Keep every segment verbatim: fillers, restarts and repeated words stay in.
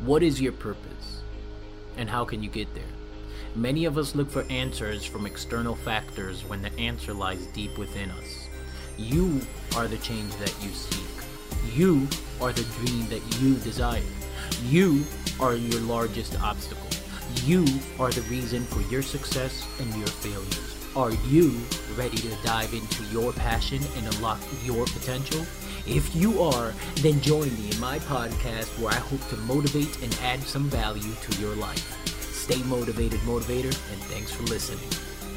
What is your purpose? And how can you get there? Many of us look for answers from external factors when the answer lies deep within us. You are the change that you seek. You are the dream that you desire. You are your largest obstacle. You are the reason for your success and your failures. Are you ready to dive into your passion and unlock your potential? If you are, then join me in my podcast where I hope to motivate and add some value to your life. Stay motivated, motivator, and thanks for listening.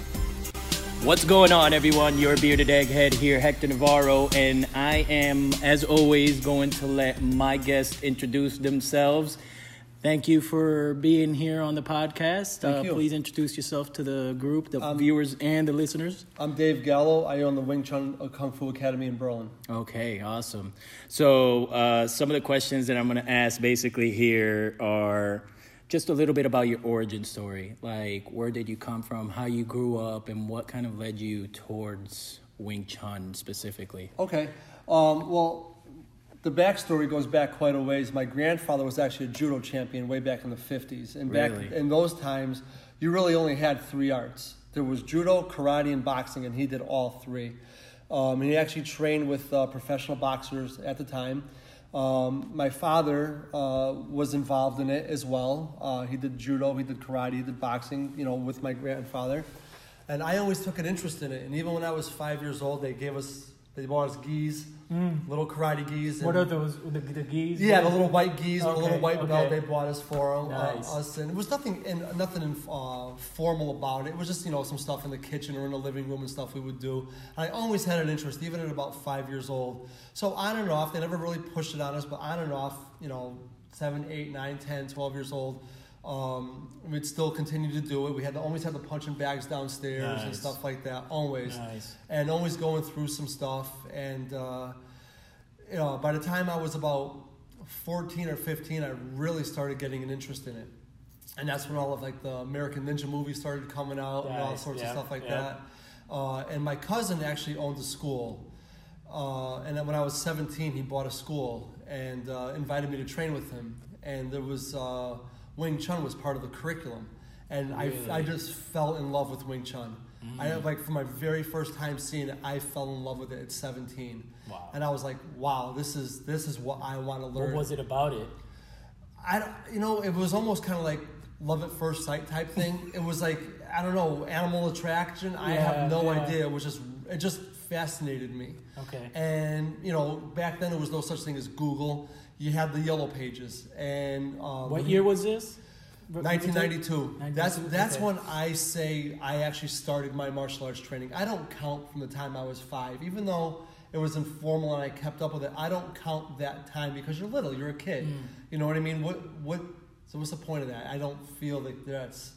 What's going on, everyone? Your bearded egghead here, Hector Navarro, and I am, as always, going to let my guests introduce themselves. Thank you for being here on the podcast. Thank uh, you. Please introduce yourself to the group, the um, viewers, and the listeners. I'm Dave Gallo. I own the Wing Chun Kung Fu Academy in Berlin. Okay, awesome. So uh, some of the questions that I'm going to ask basically here are just a little bit about your origin story. Like, where did you come from, how you grew up, and what kind of led you towards Wing Chun specifically? Okay. Um, well, the backstory goes back quite a ways. My grandfather was actually a judo champion way back in the fifties. And back Really? in those times, you really only had three arts. There was judo, karate, and boxing, and he did all three. Um, and he actually trained with uh, professional boxers at the time. Um, my father uh, was involved in it as well. Uh, he did judo, he did karate, he did boxing, you know, with my grandfather. And I always took an interest in it. And even when I was five years old, they gave us, they bought us gis, mm. little karate gis. What are those, the, the gis? Yeah, the little white gis, okay, the little white okay. belt they bought us for uh, Nice. us. And it was nothing in, nothing in, uh, formal about it. It was just, you know, some stuff in the kitchen or in the living room and stuff we would do. And I always had an interest, even at about five years old. So on and off, they never really pushed it on us, but on and off, you know, seven, eight, nine, ten, twelve years old, um, we'd still continue to do it. We had to always have the punching bags downstairs Nice. and stuff like that, always. Nice. And always going through some stuff. And, uh, you know, by the time I was about fourteen or fifteen, I really started getting an interest in it. And that's when all of like the American Ninja movies started coming out and all Nice. sorts Yeah. of stuff like Yeah. that. Uh, and my cousin actually owned a school. Uh, and then when I was seventeen, he bought a school and uh, invited me to train with him. And there was uh, Wing Chun was part of the curriculum. And Really? I, I just fell in love with Wing Chun. Mm. I like from my very first time seeing it, I fell in love with it at seventeen. Wow. And I was like, wow, this is this is what I want to learn. What was it about it? I don't- you know, it was almost kind of like love at first sight type thing. It was like, I don't know, animal attraction. I Yeah, have no yeah. idea. It was just it just fascinated me. Okay. And you know, back then there was no such thing as Google. You had the yellow pages. And um, What year was this? nineteen ninety-two. That's that's okay. when I say I actually started my martial arts training. I don't count from the time I was five, even though it was informal and I kept up with it. I don't count that time because you're little, you're a kid. Mm. You know what I mean? What what? So what's the point of that? I don't feel like that's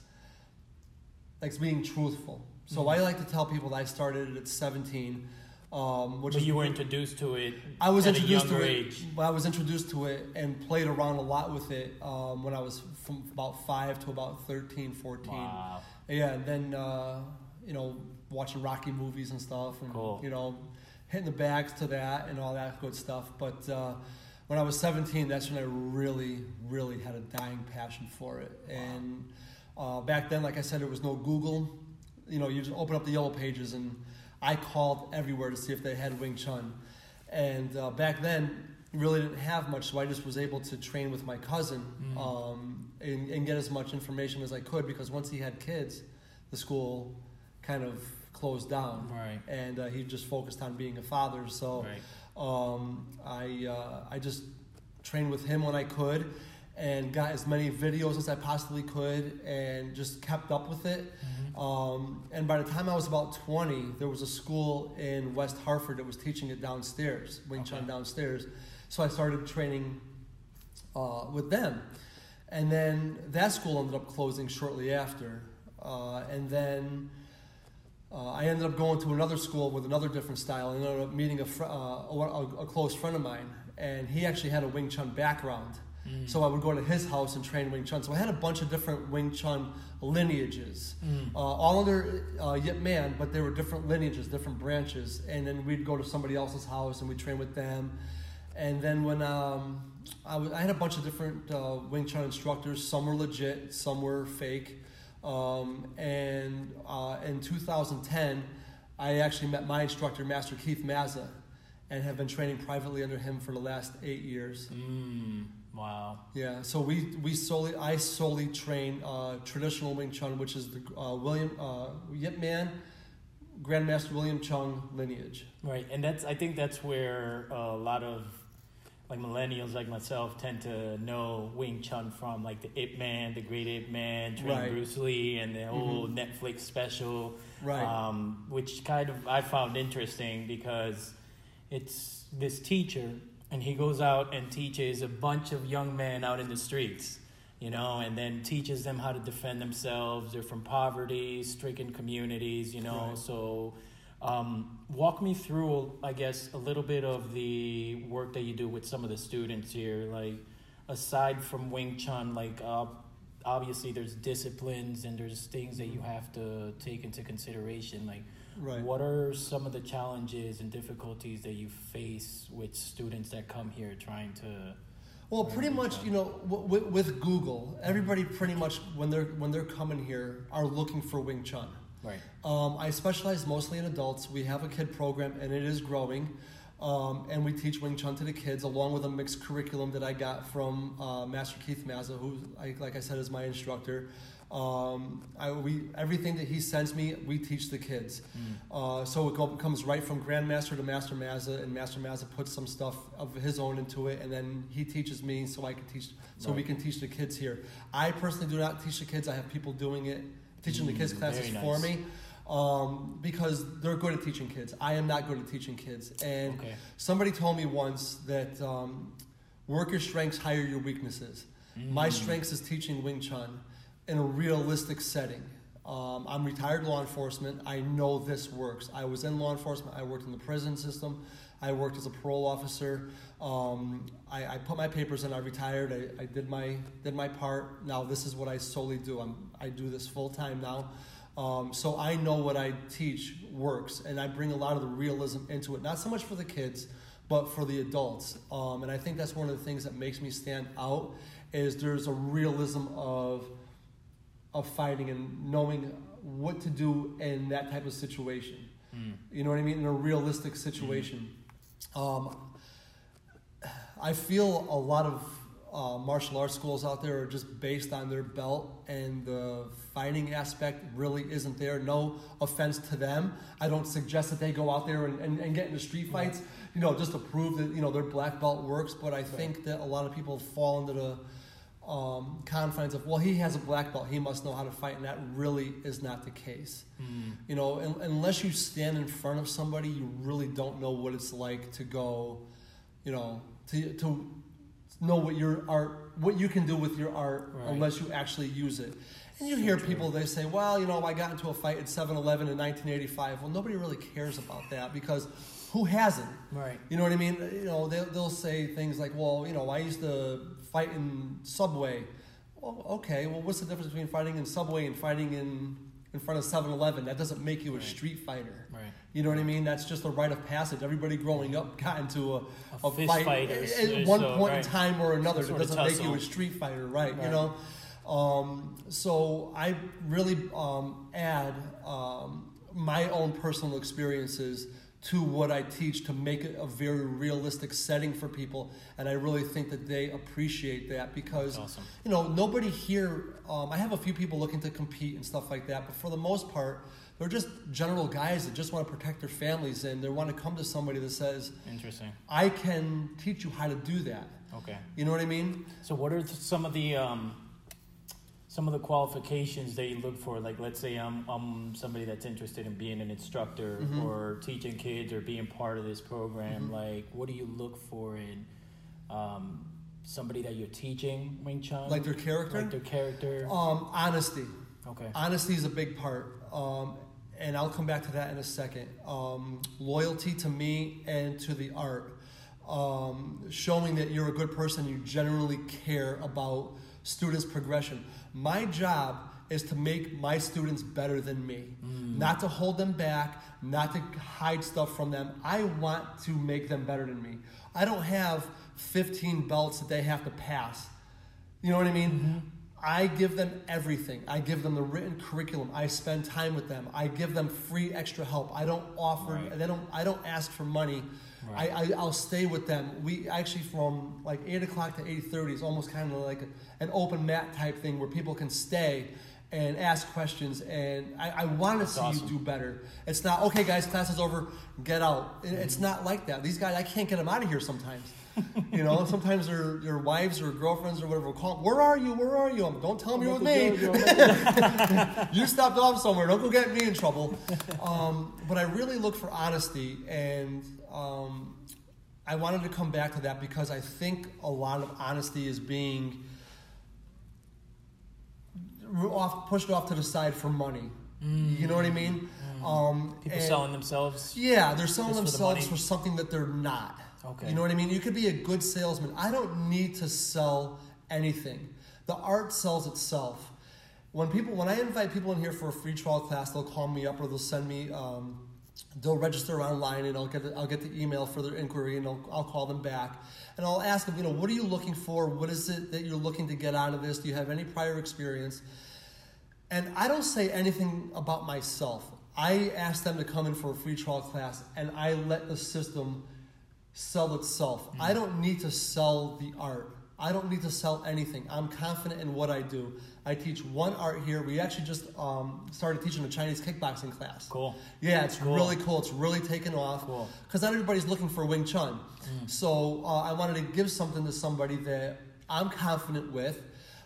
like being truthful. So Mm. I like to tell people that I started it at seventeen. Um, which But is you were introduced to it I was at introduced a to younger it. age. I was introduced to it and played around a lot with it um, when I was from about five to about thirteen, fourteen. Wow. Yeah, and then uh, you know, watching Rocky movies and stuff, and Cool. you know, hitting the bags to that and all that good stuff. But uh, when I was seventeen, that's when I really, really had a dying passion for it. Wow. And uh, back then, like I said, there was no Google. You know, you just open up the yellow pages and I called everywhere to see if they had Wing Chun. And uh, back then, really didn't have much, so I just was able to train with my cousin Mm. um, and, and get as much information as I could, because once he had kids, the school kind of closed down. Right. And uh, he just focused on being a father. So Right. um, I, uh, I just trained with him when I could and got as many videos as I possibly could and just kept up with it. Mm-hmm. Um, and by the time I was about twenty, there was a school in West Hartford that was teaching it downstairs, Wing Chun Okay. downstairs. So I started training uh, with them. And then that school ended up closing shortly after. Uh, and then uh, I ended up going to another school with another different style. I ended up meeting a, fr- uh, a, a close friend of mine. And he actually had a Wing Chun background. Mm. So I would go to his house and train Wing Chun. So I had a bunch of different Wing Chun lineages, Mm. uh, all under uh, Yip Man, but they were different lineages, different branches. And then we'd go to somebody else's house and we'd train with them. And then when um, I, w- I had a bunch of different uh, Wing Chun instructors. Some were legit, some were fake. Um, and uh, in two thousand ten, I actually met my instructor, Master Keith Mazza, and have been training privately under him for the last eight years. Mm, wow. Yeah, so we, we solely I solely train uh, traditional Wing Chun, which is the uh, William uh, Yip Man, Grandmaster William Chung lineage. Right, and that's I think that's where uh, a lot of like millennials like myself tend to know Wing Chun from, like the Ip Man, the Great Ip Man, trained Right. Bruce Lee, and the whole Mhm. Netflix special, Right. um, which kind of I found interesting because it's this teacher, and he goes out and teaches a bunch of young men out in the streets, you know, and then teaches them how to defend themselves. They're from poverty-stricken communities, you know, Right. so... Um, walk me through, I guess, a little bit of the work that you do with some of the students here. Like, aside from Wing Chun, like, uh, obviously there's disciplines and there's things that you have to take into consideration. Like, Right. what are some of the challenges and difficulties that you face with students that come here trying to... Well, pretty Wing much, Chun? you know, w- w- with Google, everybody pretty much when they're when they're coming here are looking for Wing Chun. Right. Um, I specialize mostly in adults. We have a kid program, and it is growing. Um, and we teach Wing Chun to the kids, along with a mixed curriculum that I got from uh, Master Keith Mazza, who, I, like I said, is my instructor. Um, I, we everything that he sends me, we teach the kids. Mm. Uh, so it go, comes right from Grandmaster to Master Mazza, and Master Mazza puts some stuff of his own into it, and then he teaches me, so I can teach, so we Right. can teach the kids here. I personally do not teach the kids. I have people doing it, teaching the kids Mm, classes very for nice. me. Um, because they're good at teaching kids. I am not good at teaching kids. And Okay. somebody told me once that um, work your strengths, hire your weaknesses. My Mm. strengths is teaching Wing Chun in a realistic setting. Um, I'm retired law enforcement. I know this works. I was in law enforcement. I worked in the prison system. I worked as a parole officer. Um, I, I put my papers in. I retired. I, I did my did my part. Now this is what I solely do. I'm I do this full time now. Um, so I know what I teach works, and I bring a lot of the realism into it. Not so much for the kids, but for the adults. Um, and I think that's one of the things that makes me stand out. Is there's a realism of of fighting and knowing what to do in that type of situation. Mm. You know what I mean? In a realistic situation. Um, I feel a lot of uh, martial arts schools out there are just based on their belt, and the fighting aspect really isn't there. No offense to them. I don't suggest that they go out there and, and, and get into street fights, you know, just to prove that, you know, their black belt works. But I think that a lot of people fall into the um, confines of, well, he has a black belt, he must know how to fight, and that really is not the case. Mm. You know, un- unless you stand in front of somebody, you really don't know what it's like to go, you know, to to know what your art, what you can do with your art, Right. unless you actually use it. And you hear people, they say, well, you know, I got into a fight at seven eleven in nineteen eighty-five. Well, nobody really cares about that, because who hasn't? Right. You know what I mean? You know, they'll, they'll say things like, well, you know, I used to fight in Subway. Well, okay, well, what's the difference between fighting in Subway and fighting in, in front of seven eleven? That doesn't make you a Right. street fighter. Right. You know what I mean? That's just a rite of passage. Everybody growing up got into a, A a, fist fight fight or at, s- at or one so, point right. in time or another. Some That sort of doesn't make you a tussle. street fighter, right? You Right. know? Um, so I really um, add um, my own personal experiences to what I teach to make it a very realistic setting for people, and I really think that they appreciate that, because That's awesome. you know, nobody here, um, I have a few people looking to compete and stuff like that, but for the most part, they're just general guys that just want to protect their families, and they want to come to somebody that says, Interesting. I can teach you how to do that. Okay. You know what I mean? So what are th- some of the um, some of the qualifications that you look for? Like, let's say I'm, I'm somebody that's interested in being an instructor Mhm. or teaching kids or being part of this program. Mhm. Like, what do you look for in um, somebody that you're teaching Wing Chun? Like their character? Like their character? Um, honesty. Okay. Honesty is a big part, um, and I'll come back to that in a second. Um, loyalty to me and to the art. Um, showing that you're a good person, you generally care about students' progression. My job is to make my students better than me, mm. not to hold them back, not to hide stuff from them. I want to make them better than me. I don't have fifteen belts that they have to pass. You know what I mean? Mm-hmm. I give them everything. I give them the written curriculum. I spend time with them. I give them free extra help. I don't offer. Right. They don't. I don't ask for money. Right. I, I I'll stay with them. We actually from like eight o'clock to eight thirty is almost kind of like an open mat type thing where people can stay and ask questions. And I, I want to see awesome. you do better. It's not okay, guys. Class is over. Get out. Mm-hmm. It's not like that. These guys, I can't get them out of here sometimes. You know, sometimes their their wives or girlfriends or whatever will call, where are you? Where are you? I'm, don't tell me you're with me. You stopped off somewhere. Don't go get me in trouble. Um, but I really look for honesty, and um, I wanted to come back to that because I think a lot of honesty is being off, pushed off to the side for money. Mm. You know what I mean? Mm. Um, People selling themselves. Yeah, they're selling themselves for, the for something that they're not. Okay. You know what I mean? You could be a good salesman. I don't need to sell anything. The art sells itself. When people, when I invite people in here for a free trial class, they'll call me up or they'll send me, um, they'll register online and I'll get the, I'll get the email for their inquiry and I'll, I'll call them back. And I'll ask them, you know, what are you looking for? What is it that you're looking to get out of this? Do you have any prior experience? And I don't say anything about myself. I ask them to come in for a free trial class and I let the system sell itself. Mm-hmm. I don't need to sell the art. I don't need to sell anything. I'm confident in what I do. I teach one art here. We actually just um, started teaching a Chinese kickboxing class. Cool. Yeah, it's cool. really cool. It's really taken off. Cool. Because not everybody's looking for Wing Chun. Mm. So uh, I wanted to give something to somebody that I'm confident with,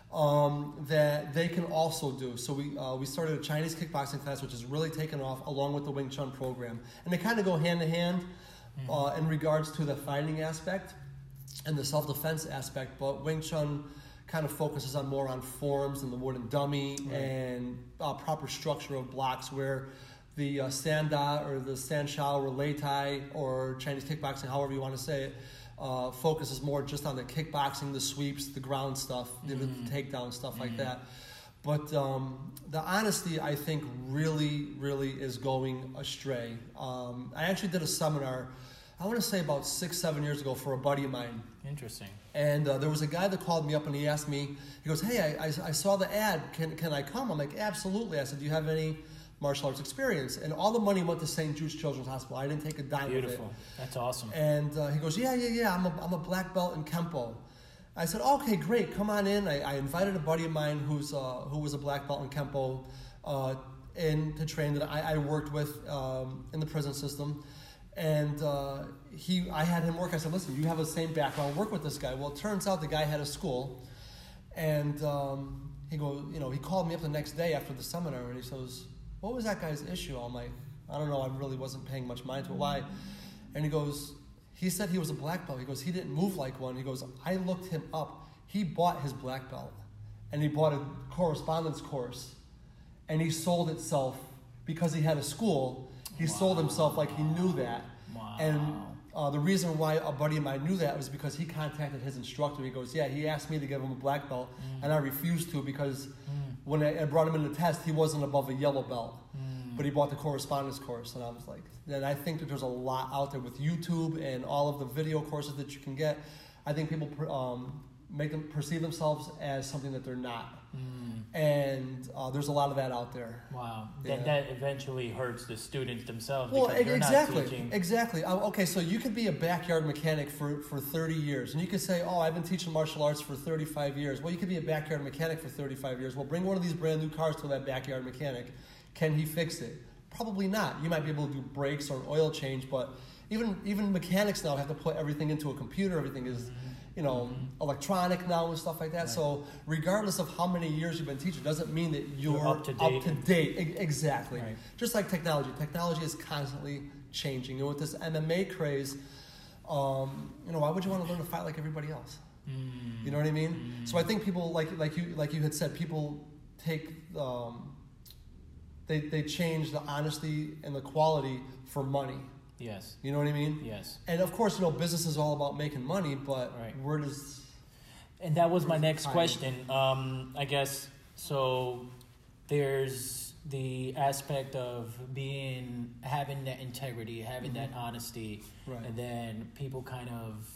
um, that they can also do. So we uh, we started a Chinese kickboxing class, which has really taken off, along with the Wing Chun program. And they kind of go hand in hand. Uh, in regards to the fighting aspect and the self-defense aspect, but Wing Chun kind of focuses on more on forms and the wooden dummy right. and uh, proper structure of blocks, where the uh, Sanda or the Sanshao or Lei Tai or Chinese kickboxing, however you want to say it, uh, focuses more just on the kickboxing, the sweeps, the ground stuff, mm-hmm. the, the takedown stuff mm-hmm. like that. But um, the honesty, I think, really, really is going astray. Um, I actually did a seminar, I want to say about six, seven years ago for a buddy of mine. Interesting. And uh, there was a guy that called me up and he asked me, he goes, hey, I, I, I saw the ad. Can, can I come? I'm like, absolutely. I said, do you have any martial arts experience? And all the money went to Saint Jude's Children's Hospital. I didn't take a dime Beautiful. of it. That's awesome. And uh, he goes, yeah, yeah, yeah. I'm a, I'm a black belt in Kempo. I said, okay, great, come on in. I, I invited a buddy of mine who's uh, who was a black belt in Kempo uh, in to train that I, I worked with um, in the prison system. And uh, he, I had him work. I said, listen, you have the same background. Work with this guy. Well, it turns out the guy had a school. And um, he goes, you know, he called me up the next day after the seminar, and he says, what was that guy's issue? I'm like, I don't know. I really wasn't paying much mind to it. Why? And he goes, he said he was a black belt. He goes, he didn't move like one. He goes, I looked him up. He bought his black belt, and he bought a correspondence course, and he sold itself because he had a school. He wow. sold himself like he knew that. Wow. And uh, the reason why a buddy of mine knew that was because he contacted his instructor. He goes, yeah, he asked me to give him a black belt, mm. and I refused to because mm. when I, I brought him in the test, he wasn't above a yellow belt. Mm. But he bought the correspondence course, and I was like, and I think that there's a lot out there with YouTube and all of the video courses that you can get. I think people um, make them perceive themselves as something that they're not. Mm. And uh, there's a lot of that out there. Wow. Yeah. That, that eventually hurts the students themselves well, because they're exactly, not teaching. Exactly. Uh, okay, so you could be a backyard mechanic for, for thirty years. And you could say, oh, I've been teaching martial arts for thirty-five years. Well, you could be a backyard mechanic for thirty-five years. Well, bring one of these brand new cars to that backyard mechanic. Can he fix it? Probably not. You might be able to do brakes or an oil change, but even even mechanics now have to put everything into a computer. Everything is... Mm-hmm. you know, mm-hmm. electronic now and stuff like that. Right. So regardless of how many years you've been teaching, doesn't mean that you're, you're up to date. Up to date. E- exactly. Right. Just like technology. Technology is constantly changing. And with this M M A craze, um, you know, why would you want to learn to fight like everybody else? Mm-hmm. You know what I mean? Mm-hmm. So I think people, like like you like you had said, people take, um, they they change the honesty and the quality for money. Yes. You know what I mean? Yes. And of course, you know, business is all about making money, but right. where does... And that was my next Fine. question. Um, I guess, so there's the aspect of being, having that integrity, having Mm-hmm. that honesty, Right. and then people kind of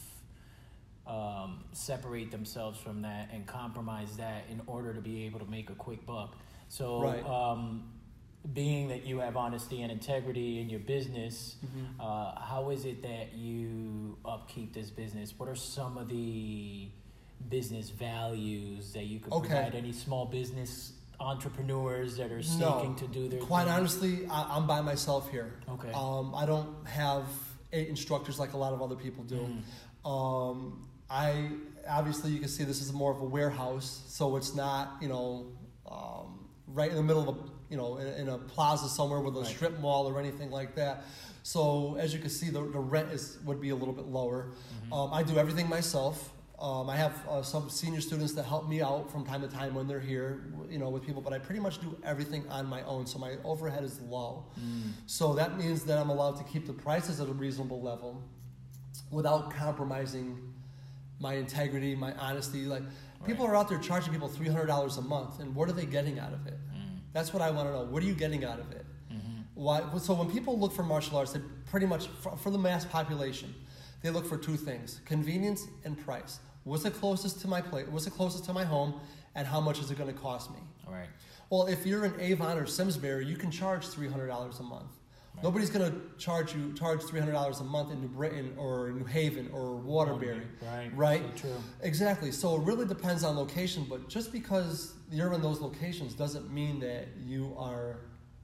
um, separate themselves from that and compromise that in order to be able to make a quick buck. So, Right. um, being that you have honesty and integrity in your business, Mm-hmm. uh, how is it that you upkeep this business? What are some of the business values that you could Okay. provide any small business entrepreneurs that are seeking No, to do their quite thing? honestly, I, I'm by myself here. Okay. Um, I don't have eight instructors like a lot of other people do. Mm. Um, I obviously you can see this is more of a warehouse, so it's not you know um, right in the middle of a you know in, in a plaza somewhere with a Right. strip mall or anything like that. So as you can see, the, the rent is would be a little bit lower. Mm-hmm. Um, I do everything myself. Um, I have uh, some senior students that help me out from time to time when they're here, you know, with people. But I pretty much do everything on my own, so my overhead is low. Mm. So that means that I'm allowed to keep the prices at a reasonable level without compromising my integrity, my honesty. Like people are out there charging people three hundred dollars a month, and what are they getting out of it? Mm. That's what I want to know. What are you getting out of it? Mm-hmm. Why? So when people look for martial arts, they pretty much for, for the mass population, they look for two things: convenience and price. What's the closest to my place? What's the closest to my home? And how much is it going to cost me? All right. Well, if you're in Avon or Simsbury, you can charge three hundred dollars a month. Right. Nobody's going to charge you charge three hundred dollars a month in New Britain or New Haven or Waterbury. Right. Right? So true. Exactly. So it really depends on location, but just because you're in those locations doesn't mean that you are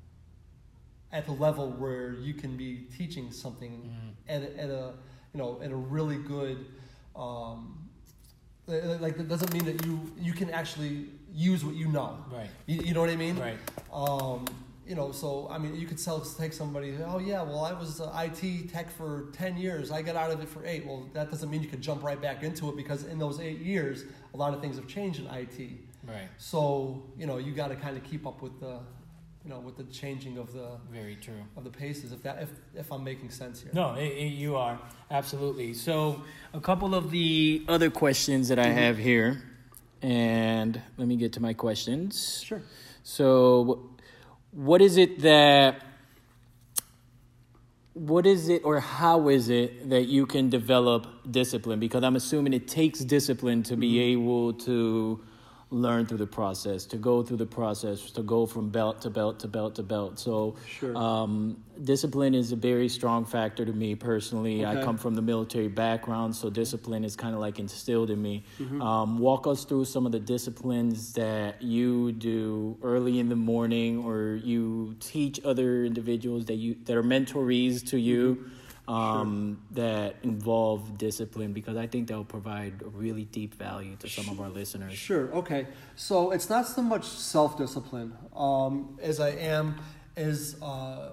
at the level where you can be teaching something Mhm. at, a, at a you know at a really good um, like that doesn't mean that you you can actually use what you know. Right. You, you know what I mean? Right. Um, you know, so I mean, you could sell take somebody. Oh yeah, well I was uh, I T tech for ten years. I got out of it for eight. Well, that doesn't mean you can jump right back into it because in those eight years, a lot of things have changed in I T. Right. So you know, you got to kind of keep up with the, you know, with the changing of the Very true. of the paces. If that if if I'm making sense here. No, it, it, you are. Absolutely. So, a couple of the other questions that I have here, and let me get to my questions. Sure. So, what is it that, what is it or how is it that you can develop discipline? Because I'm assuming it takes discipline to be able to learn through the process, to go through the process, to go from belt to belt to belt to belt. So Sure. um, discipline is a very strong factor to me personally. I Okay. come from the military background, so discipline is kind of like instilled in me. Mm-hmm. Um, walk us through some of the disciplines that you do early in the morning, or you teach other individuals that you that are mentorees to you. Um, that involve discipline, because I think that will provide a really deep value to some of our listeners. Sure. Okay. So it's not so much self-discipline um, as I am as uh,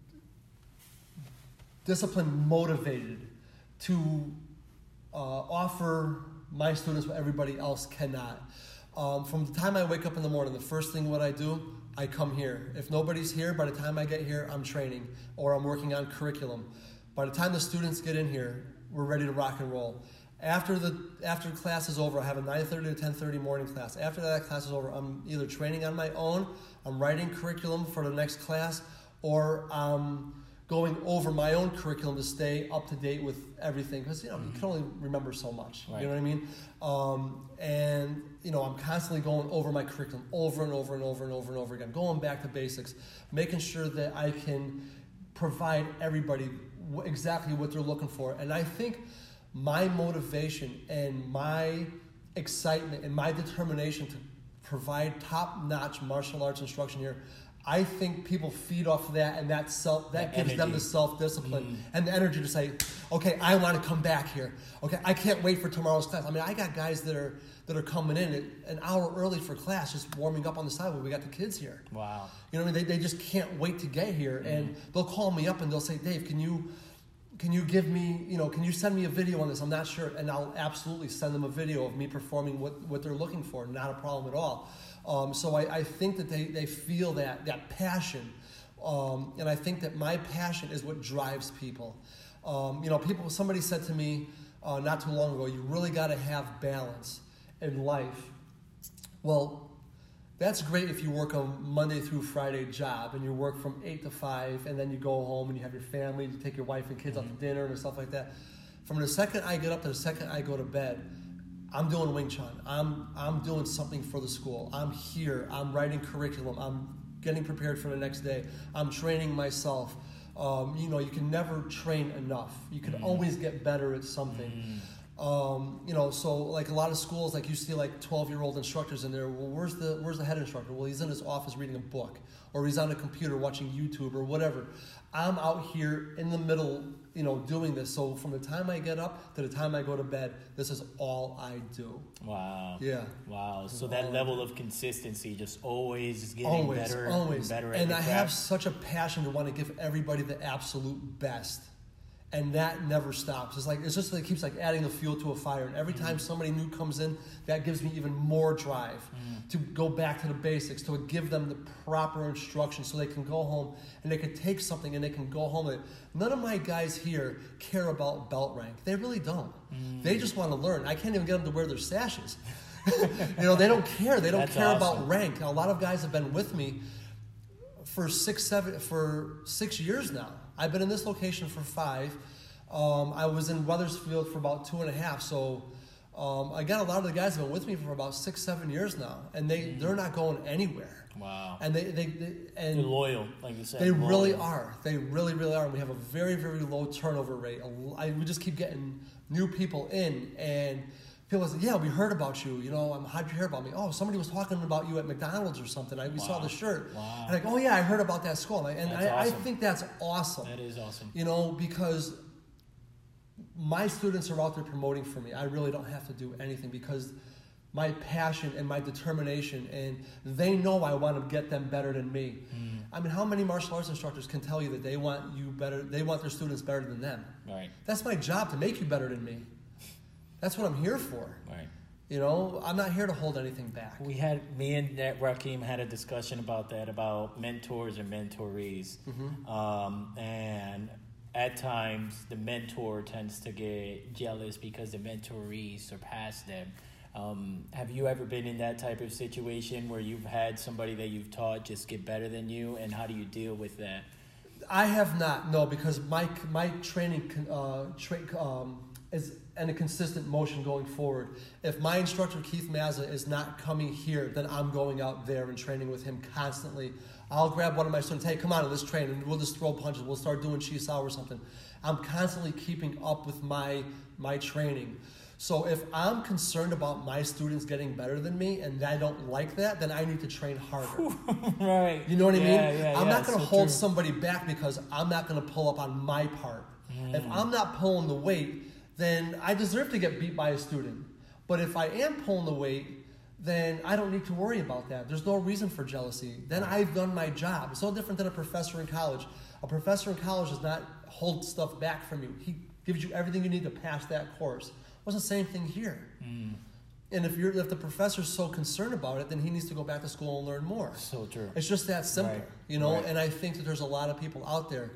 discipline motivated to uh, offer my students what everybody else cannot. Um, from the time I wake up in the morning, the first thing what I do, I come here. If nobody's here, by the time I get here, I'm training or I'm working on curriculum. By the time the students get in here, we're ready to rock and roll. After the after class is over, I have a nine thirty to ten thirty morning class. After that class is over, I'm either training on my own, I'm writing curriculum for the next class, or I'm going over my own curriculum to stay up to date with everything. Because, you know, you can only remember so much. Right. You know what I mean? Um, and, you know, I'm constantly going over my curriculum over and over and over and over and over again, going back to basics, making sure that I can provide everybody exactly what they're looking for. And I think my motivation and my excitement and my determination to provide top-notch martial arts instruction here, I think people feed off of that, and that self that The gives them energy. the self-discipline Mm. and the energy to say, okay, I want to come back here. Okay, I can't wait for tomorrow's class. I mean, I got guys that are that are coming in an hour early for class, just warming up on the sidewalk. We got the kids here. Wow. You know what I mean? They, they just can't wait to get here. Mm-hmm. And they'll call me up and they'll say, Dave, can you can you give me, you know, can you send me a video on this? I'm not sure. And I'll absolutely send them a video of me performing what, what they're looking for. Not a problem at all. Um, so I, I think that they, they feel that, that passion. Um, and I think that my passion is what drives people. Um, you know, people, somebody said to me uh, not too long ago, you really got to have balance. in life. Well, that's great if you work a Monday through Friday job and you work from eight to five and then you go home and you have your family, you take your wife and kids mm-hmm. out to dinner and stuff like that. From the second I get up to the second I go to bed, I'm doing Wing Chun. I'm I'm doing something for the school. I'm here. I'm writing curriculum. I'm getting prepared for the next day. I'm training myself. Um, you know, you can never train enough. You can mm. always get better at something. Mm. Um, you know, so like a lot of schools, like you see like twelve-year-old instructors in there. Well, where's the where's the head instructor? Well, he's in his office reading a book, or he's on a computer watching YouTube or whatever. I'm out here in the middle, you know, doing this. So from the time I get up to the time I go to bed, this is all I do. Wow. Yeah. Wow. So that level of consistency, just always getting always, better always. and better at And the I craft. have such a passion to want to give everybody the absolute best. And that never stops. It's like it's just like it keeps like adding the fuel to a fire. And every mm. time somebody new comes in, that gives me even more drive mm. to go back to the basics, to give them the proper instruction so they can go home and they can take something and they can go home with it. None of my guys here care about belt rank. They really don't. Mm. They just want to learn. I can't even get them to wear their sashes. You know, they don't care. They don't That's care awesome. about rank. A lot of guys have been with me for six, seven, for six years now. I've been in this location for five. Um, I was in Wethersfield for about two and a half. So um, I got a lot of the guys have been with me for about six, seven years now, and they mm. they're not going anywhere. Wow. And they they, they and they're loyal, like you said. They loyal. really are. They really really are. And we have a very very low turnover rate. I, we just keep getting new people in, and people say, "Yeah, we heard about you. You know, um, how'd you hear about me? Oh, somebody was talking about you at McDonald's or something. I, we wow. saw the shirt. Wow. And like, oh yeah, I heard about that school. And, I, and I, awesome. I think that's awesome. That is awesome. You know, because my students are out there promoting for me. I really don't have to do anything because my passion and my determination, and they know I want to get them better than me. Mm. I mean, how many martial arts instructors can tell you that they want you better? They want their students better than them. Right. That's my job, to make you better than me. That's what I'm here for. Right. You know, I'm not here to hold anything back. We had, me and Rakeem had a discussion about that, about mentors and mentorees. Mm-hmm. Um, and at times, the mentor tends to get jealous because the mentoree surpassed them. Um, have you ever been in that type of situation where you've had somebody that you've taught just get better than you, and how do you deal with that? I have not, no, because my my training uh, tra- um, is in a consistent motion going forward. If my instructor, Keith Mazza, is not coming here, then I'm going out there and training with him constantly. I'll grab one of my students, hey, come on, let's train, and we'll just throw punches. We'll start doing Chi-Sao or something. I'm constantly keeping up with my my training. So if I'm concerned about my students getting better than me and I don't like that, then I need to train harder. Right. You know what I yeah, mean? Yeah, I'm yeah, not going to so hold true. somebody back because I'm not going to pull up on my part. Mm. If I'm not pulling the weight, then I deserve to get beat by a student. But if I am pulling the weight, then I don't need to worry about that. There's no reason for jealousy. Then I've done my job. It's no different than a professor in college. A professor in college does not hold stuff back from you. He gives you everything you need to pass that course. Well, it's the same thing here. Mm. And if you're if the professor's so concerned about it, then he needs to go back to school and learn more. So true. It's just that simple, right. you know. Right. And I think that there's a lot of people out there.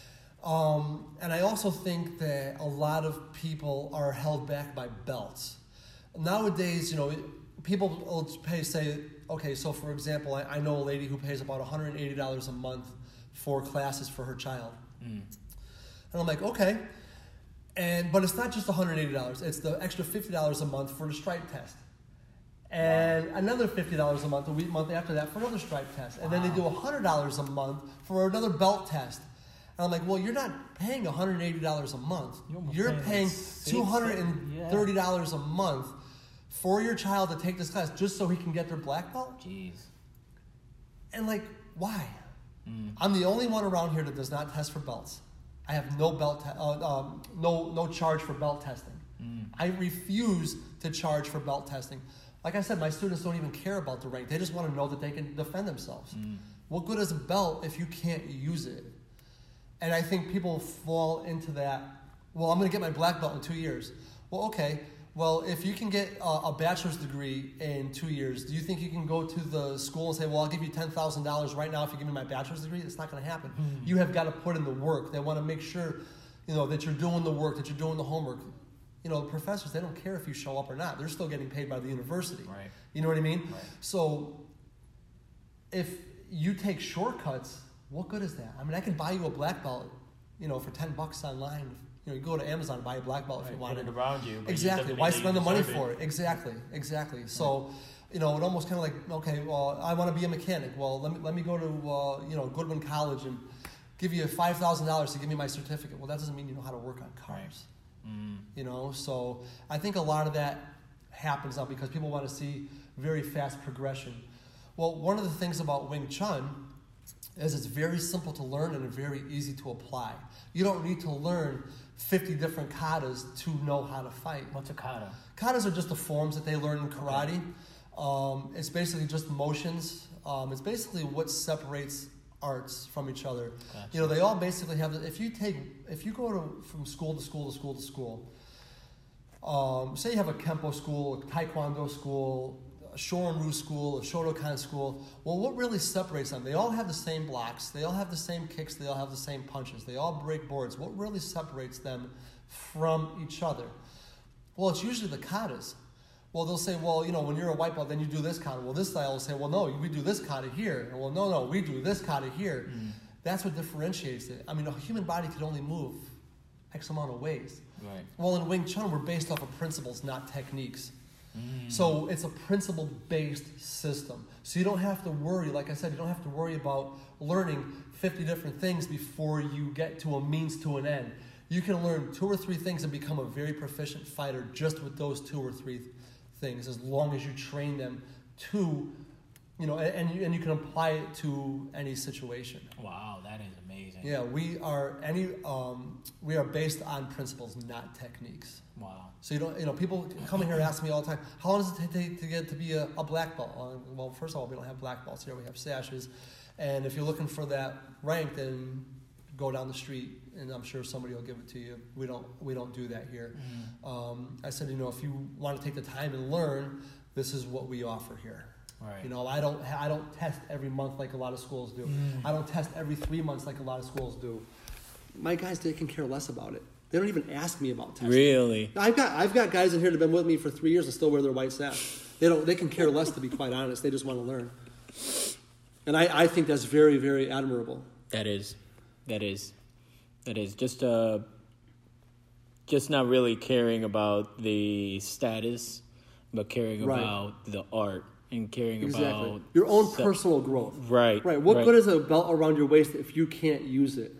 Um, and I also think that a lot of people are held back by belts. Nowadays, you know, people will pay, say, okay, so for example, I, I know a lady who pays about one hundred eighty dollars a month for classes for her child. Mm. And I'm like, okay. And but it's not just one hundred eighty dollars. It's the extra fifty dollars a month for the stripe test. And wow. another fifty dollars a month, a week, month after that for another stripe test. And wow. then they do one hundred dollars a month for another belt test. And I'm like, well, you're not paying one hundred eighty dollars a month. You're, you're paying two hundred thirty dollars yeah. a month for your child to take this class just so he can get their black belt? Jeez. And like, why? Mm. I'm the only one around here that does not test for belts. I have no belt, te- uh, um, no no charge for belt testing. Mm. I refuse to charge for belt testing. Like I said, my students don't even care about the rank. They just want to know that they can defend themselves. Mm. What good is a belt if you can't use it? And I think people fall into that, well, I'm going to get my black belt in two years. Well, okay. Well, if you can get a, a bachelor's degree in two years, do you think you can go to the school and say, well, I'll give you ten thousand dollars right now if you give me my bachelor's degree? It's not going to happen. Mm-hmm. You have got to put in the work. They want to make sure, you know, that you're doing the work, that you're doing the homework. you know, the professors, they don't care if you show up or not. They're still getting paid by the university. Right. You know what I mean? Right. So if you take shortcuts, what good is that? I mean, I can buy you a black belt, you know, for ten bucks online. You know, you go to Amazon and buy a black belt Right, if you want put it. it around you. but Exactly. you Why definitely spend the money deserve for it? Exactly. Exactly. So, you know, it almost kind of like, okay, well, I want to be a mechanic. Well, let me let me go to uh, you know Goodwin College and give you five thousand dollars to give me my certificate. Well, that doesn't mean you know how to work on cars. Right. Mm. You know, so I think a lot of that happens now because people want to see very fast progression. Well, one of the things about Wing Chun is it's very simple to learn and very easy to apply. You don't need to learn fifty different katas to know how to fight. What's a kata? Katas are just the forms that they learn in karate. Um, it's basically just motions. Um, it's basically what separates arts from each other. Gotcha. You know, they all basically have. If you take, if you go to from school to school to school to school. Um, say you have a Kempo school, a Taekwondo school, a Shorin-ryu school, a Shotokan school. Well, what really separates them? They all have the same blocks. They all have the same kicks. They all have the same punches. They all break boards. What really separates them from each other? Well, it's usually the katas. Well, they'll say, well, you know, when you're a white belt, then you do this kata. Well, this style will say, well, no, we do this kata here. Well, no, no, we do this kata here. Mm. That's what differentiates it. I mean, a human body can only move X amount of ways. Right. Well, in Wing Chun, we're based off of principles, not techniques. Mm. So it's a principle-based system. So you don't have to worry, like I said, you don't have to worry about learning fifty different things before you get to a means to an end. You can learn two or three things and become a very proficient fighter just with those two or three things, as long as you train them to, you know, and you, and you can apply it to any situation. Wow, that is amazing. Yeah, we are any um, we are based on principles, not techniques. Wow. So you don't, you know, people come in here and ask me all the time, how long does it take to get to be a, a black belt? Well, first of all, we don't have black belts here; we have sashes. And if you're looking for that rank, then go down the street, and I'm sure somebody will give it to you. We don't we don't do that here. Mm-hmm. Um, I said, you know, if you want to take the time and learn, this is what we offer here. Right. You know, I don't I don't test every month like a lot of schools do. Mm. I don't test every three months like a lot of schools do. My guys, they can care less about it. They don't even ask me about testing. Really? I've got I've got guys in here that have been with me for three years and still wear their white sash. They don't. They can care less, to be quite honest. They just want to learn. And I, I think that's very, very admirable. That is. That is. That is. Just uh, just not really caring about the status, but caring Right. about the art and caring Exactly. about Your own se- personal growth. Right. Right. What right. good is a belt around your waist if you can't use it?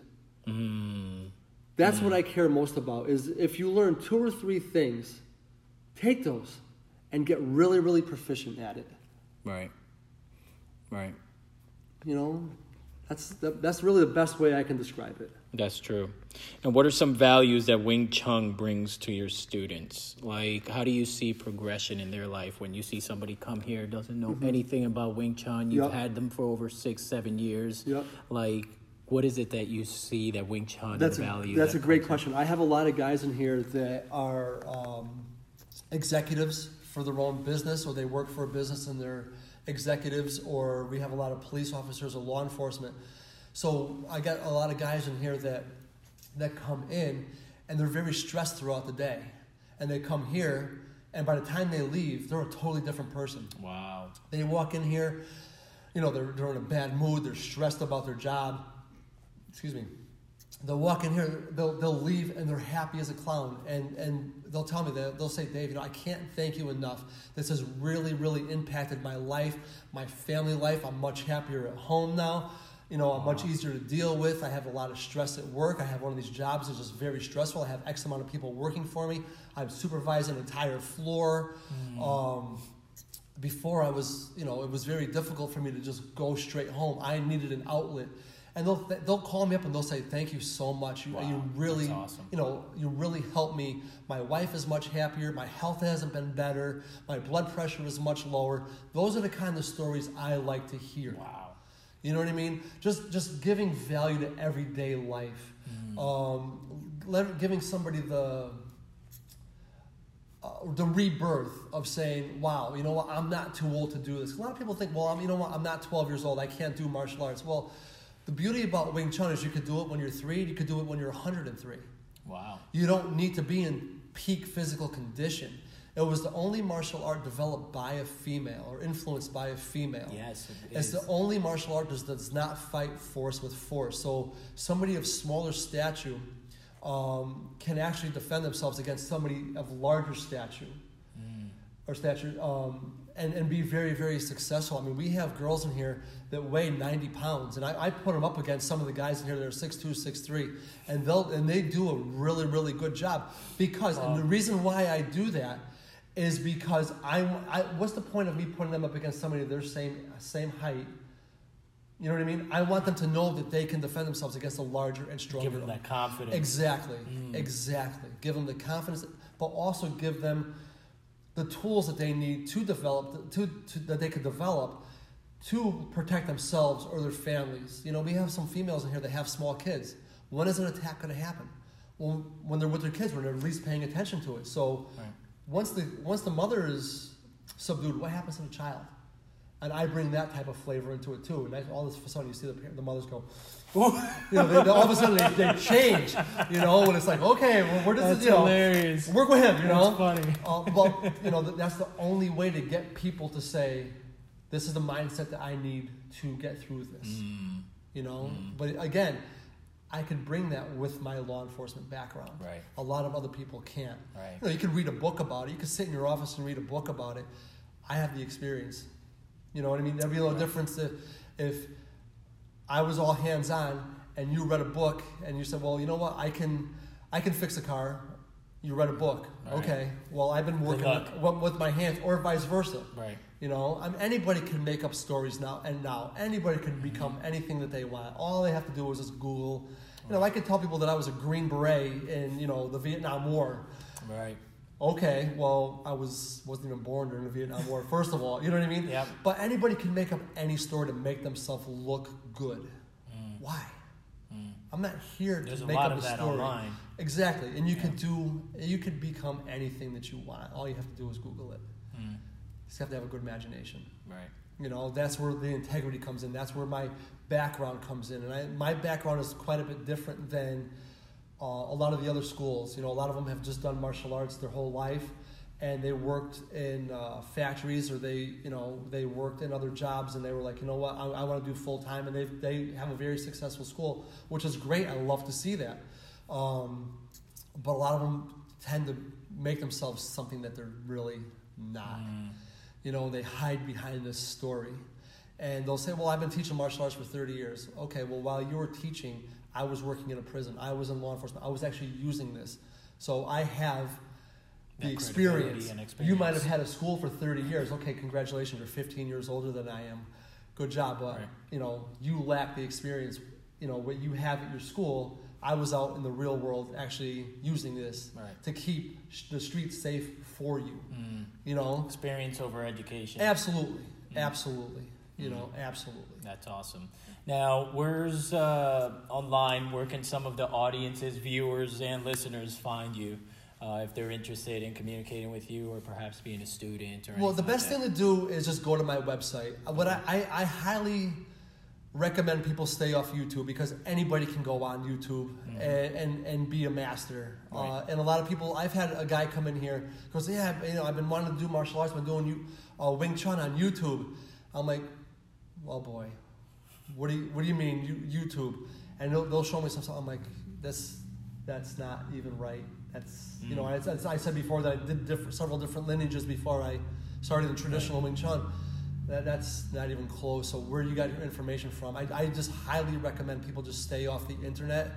Mm. That's Mm. what I care most about, is if you learn two or three things, take those and get really, really proficient at it. Right. Right. You know, that's that, that's really the best way I can describe it. That's true. And what are some values that Wing Chun brings to your students? Like, how do you see progression in their life when you see somebody come here, doesn't know mm-hmm. anything about Wing Chun? You've Yep. had them for over six, seven years. Yep. Like, what is it that you see that Wing Chun That's and a, value? That's that a great comes question. I have a lot of guys in here that are um, executives for their own business, or they work for a business and they're executives, or we have a lot of police officers or law enforcement. So I got a lot of guys in here that that come in and they're very stressed throughout the day. And they come here, and by the time they leave, they're a totally different person. Wow. They walk in here, you know, they're, they're in a bad mood, they're stressed about their job. Excuse me. They'll walk in here, they'll they'll leave, and they're happy as a clown. And and they'll tell me that, they'll say, Dave, you know, I can't thank you enough. This has really, really impacted my life, my family life. I'm much happier at home now. You know, I'm much easier to deal with. I have a lot of stress at work. I have one of these jobs that's just very stressful. I have X amount of people working for me. I'm supervising an entire floor. Mm. Um, before I was, you know, it was very difficult for me to just go straight home. I needed an outlet. And they'll they'll call me up and they'll say, thank you so much. You, wow, you really, that's awesome. you know, you really helped me. My wife is much happier. My health hasn't been better. My blood pressure is much lower. Those are the kind of stories I like to hear. Wow. You know what I mean? Just just giving value to everyday life. Mm. Um, let, giving somebody the uh, the rebirth of saying, wow, you know what, I'm not too old to do this. A lot of people think, well, I'm, you know what, I'm not twelve years old. I can't do martial arts. Well, the beauty about Wing Chun is you could do it when you're three. You could do it when you're one hundred three. Wow. You don't need to be in peak physical condition. It was the only martial art developed by a female or influenced by a female. Yes, it It's is. the only martial art that does not fight force with force. So somebody of smaller stature um, can actually defend themselves against somebody of larger stature Mm. or stature um, and, and be very, very successful. I mean, we have girls in here that weigh ninety pounds, and I, I put them up against some of the guys in here that are six two, six three, and they'll and they do a really, really good job. Because, Wow. and the reason why I do that is because I, I what's the point of me putting them up against somebody their same same height? You know what I mean? I want them to know that they can defend themselves against a larger and stronger. Give them that confidence. Exactly, Mm. exactly. Give them the confidence, but also give them the tools that they need to develop, to, to that they could develop to protect themselves or their families. You know, we have some females in here that have small kids. When is an attack going to happen? Well, when they're with their kids, when they're at least paying attention to it. So Right. once the once the mother is subdued, what happens to the child? And I bring that type of flavor into it too. And I, all this of a sudden, you see the, the mothers go, you know, they, they, all of a sudden they, they change, you know, and it's like, okay, well, where does That's this, you know, hilarious. work with him, you know? That's funny. Uh, but, you know, that's the only way to get people to say, this is the mindset that I need to get through this, Mm. you know? Mm. But again, I could bring that with my law enforcement background. Right. A lot of other people can't. Right. You know, you could read a book about it. You could sit in your office and read a book about it. I have the experience. You know what I mean? There'd be a little Right. difference if, if I was all hands-on and you read a book and you said, well, you know what, I can I can fix a car. You read a book. Right. Okay, well, I've been working luck. with, with my hands, or vice versa. Right. You know, I mean, anybody can make up stories now, and now anybody can become anything that they want. All they have to do is just Google. You know, I could tell people that I was a Green Beret in, you know, the Vietnam War. Right. Okay, well, I was wasn't even born during the Vietnam War. First of all, you know what I mean? Yep. But anybody can make up any story to make themselves look good. Mm. Why? Mm. I'm not here There's to a make lot up of a that story. online. Exactly, and you Yeah. could do, you could become anything that you want. All you have to do is Google it. Mm. You just have to have a good imagination. Right. You know, that's where the integrity comes in. That's where my background comes in, and I, my background is quite a bit different than uh, a lot of the other schools. You know, a lot of them have just done martial arts their whole life, and they worked in uh, factories, or they, you know, they worked in other jobs, and they were like, you know what, I, I want to do full time, and they they have a very successful school, which is great. I love to see that. Um, but a lot of them tend to make themselves something that they're really not. Mm. You know, they hide behind this story. And they'll say, well, I've been teaching martial arts for thirty years. Okay, well, while you were teaching, I was working in a prison. I was in law enforcement. I was actually using this. So I have the That experience. credibility and experience. You might have had a school for thirty years. Okay, congratulations. You're fifteen years older than I am. Good job. But, Right. you know, you lack the experience. You know, what you have at your school, I was out in the real world actually using this Right. to keep sh- the streets safe for you. Mm. You know? Experience over education. Absolutely. Mm. Absolutely. You Mm. know, absolutely. That's awesome. Now, where's uh, online? Where can some of the audiences, viewers, and listeners find you uh, if they're interested in communicating with you, or perhaps being a student? Or Well, the anything best like thing to do is just go to my website. What I, I, I highly recommend people stay off YouTube, because anybody can go on YouTube Mhm. and, and, and be a master. Uh, Right. and a lot of people, I've had a guy come in here, goes, yeah, you know, I've been wanting to do martial arts, I've been doing you, uh, Wing Chun on YouTube. I'm like, well, boy, what do you, what do you mean, you, YouTube? And they'll, they'll show me some stuff. I'm like, this, that's not even right. That's, you know, Mm. I, I said before that I did different, several different lineages before I started in traditional Wing Chun. That, that's not even close. So where you got your information from? I, I just highly recommend people just stay off the internet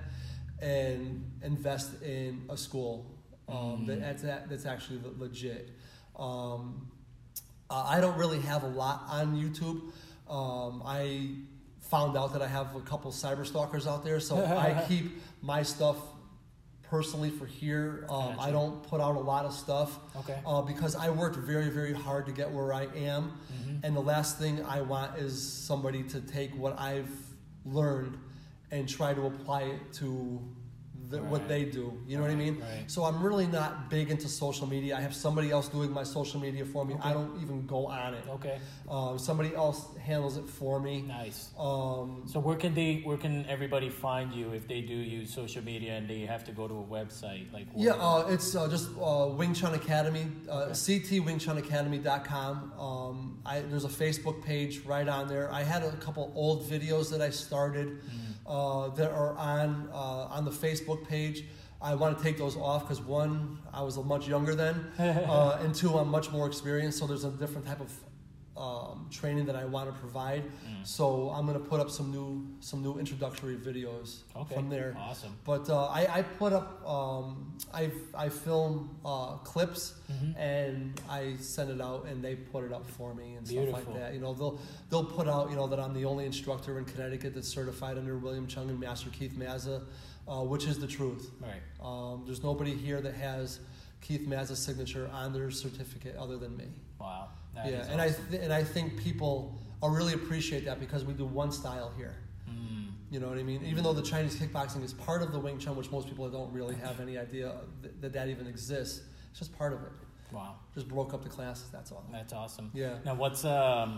and invest in a school um, Mm. that, that's, that, that's actually le- legit. Um, uh, I don't really have a lot on YouTube. Um, I found out that I have a couple cyber stalkers out there, so I keep my stuff personally for here. Um, Gotcha. I don't put out a lot of stuff Okay. uh, because I worked very, very hard to get where I am. Mhm. And the last thing I want is somebody to take what I've learned and try to apply it to the, Right. what they do. You know what I mean? Right. So I'm really not big into social media. I have somebody else doing my social media for me. Okay. I don't even go on it. Okay. Um, somebody else handles it for me. Nice. Um, So where can they? Where can everybody find you if they do use social media and they have to go to a website? Like Yeah, what- uh, it's uh, just uh, Wing Chun Academy, uh, Okay. c t wing chun academy dot com. Um, I, there's a Facebook page right on there. I had a couple old videos that I started Mm-hmm. uh, that are on uh, on the Facebook page. I want to take those off because one, I was much younger then, uh, and two, I'm much more experienced. So there's a different type of um, training that I want to provide. Mm. So I'm going to put up some new some new introductory videos Okay. from there. Awesome. But uh, I, I put up, um, I I film uh, clips Mhm. and I send it out and they put it up for me and stuff Beautiful. like that. You know, they'll they'll put out, you know, that I'm the only instructor in Connecticut that's certified under William Chung and Master Keith Mazza, uh, which is the truth. Right. Um, there's nobody here that has Keith Mazza's signature on their certificate other than me. Wow. That yeah, is and awesome. I th- and I think people will really appreciate that because we do one style here. Mm. You know what I mean? Even though the Chinese kickboxing is part of the Wing Chun, which most people don't really have any idea that that, that even exists, it's just part of it. Wow. Just broke up the classes. That's all. That's awesome. Yeah. Now, what's um,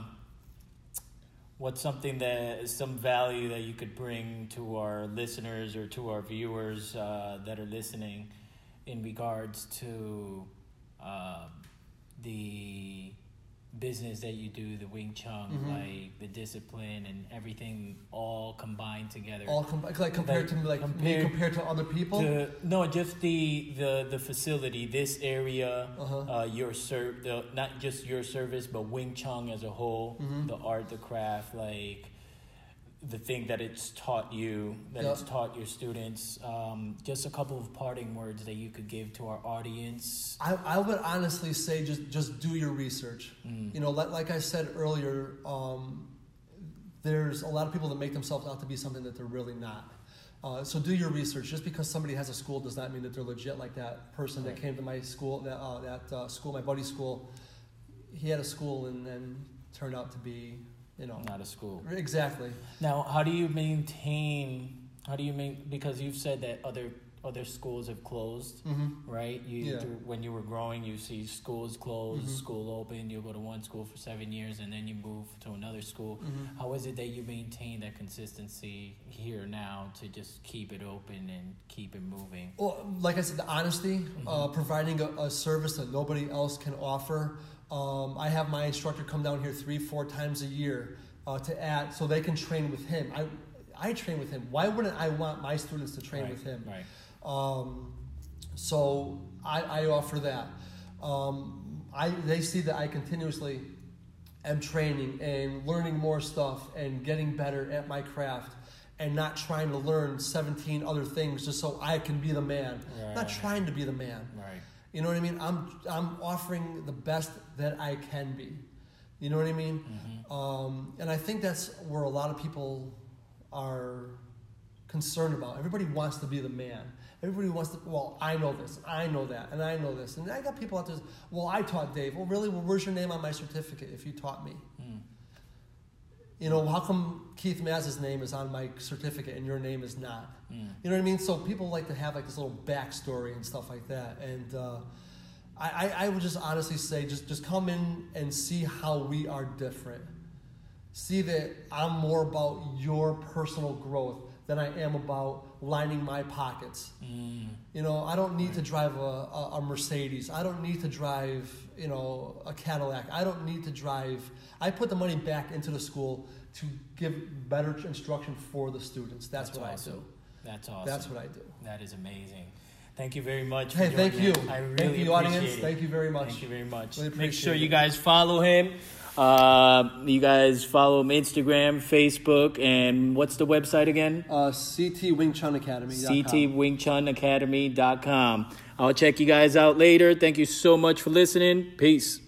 what's something that is some value that you could bring to our listeners or to our viewers uh, that are listening in regards to uh, the business that you do, the Wing Chun, Mhm. like the discipline and everything all combined together? All com- like compared Like, to like compared me compared to other people. The, no, just the, the, the facility, this area, Uh-huh. uh, your ser- the not just your service, but Wing Chun as a whole, Mhm. the art, the craft, like the thing that it's taught you, that Yeah. it's taught your students. Um, just a couple of parting words that you could give to our audience. I, I would honestly say just just do your research. Mm. You know, like, like I said earlier, um, there's a lot of people that make themselves out to be something that they're really not. Uh, so do your research. Just because somebody has a school does not mean that they're legit. Like that person Right. that came to my school, that uh, that uh, school, my buddy's school, he had a school and then turned out to be, you know, Not a school. exactly. Now, how do you maintain? How do you main? Because you've said that other other schools have closed, Mm-hmm. right? You Yeah. through- when you were growing, you see schools closed, Mhm. school open. You go to one school for seven years, and then you move to another school. Mm-hmm. How is it that you maintain that consistency here now to just keep it open and keep it moving? Well, like I said, the honesty, Mm-hmm. uh, providing a, a service that nobody else can offer. Um, I have my instructor come down here three, four times a year uh, to add, so they can train with him. I, I train with him. Why wouldn't I want my students to train Right, with him? Right. Um, so I, I offer that. Um, I they see that I continuously am training and learning more stuff and getting better at my craft, and not trying to learn seventeen other things just so I can be the man. Not Right. trying to be the man. Right. You know what I mean? I'm I'm offering the best that I can be. You know what I mean? Mm-hmm. Um, and I think that's where a lot of people are concerned about. Everybody wants to be the man. Everybody wants to, well, I know this, I know that, and I know this. And I got people out there, well, I taught Dave. Well, really? Well, where's your name on my certificate if you taught me? Mm. You know, how come Keith Mazza's name is on my certificate and your name is not? Mm. You know what I mean? So people like to have like this little backstory and stuff like that. And uh, I, I, I would just honestly say, just, just come in and see how we are different. See that I'm more about your personal growth than I am about lining my pockets. Mm. You know, I don't need to drive a, a, a Mercedes. I don't need to drive, you know, a Cadillac. I don't need to drive. I put the money back into the school to give better instruction for the students. That's, That's what awesome. I do. That's awesome. That's what I do. That is amazing. Thank you very much. Hey, for thank joining you. us. I really thank you, appreciate audience. it. Thank you very much. Thank you very much. Really Make appreciate sure you it. guys follow him. Uh, you guys follow him Instagram, Facebook, and what's the website again? Uh, C T Wing Chun Academy. C T Wing Chun Academy dot com. I'll check you guys out later. Thank you so much for listening. Peace.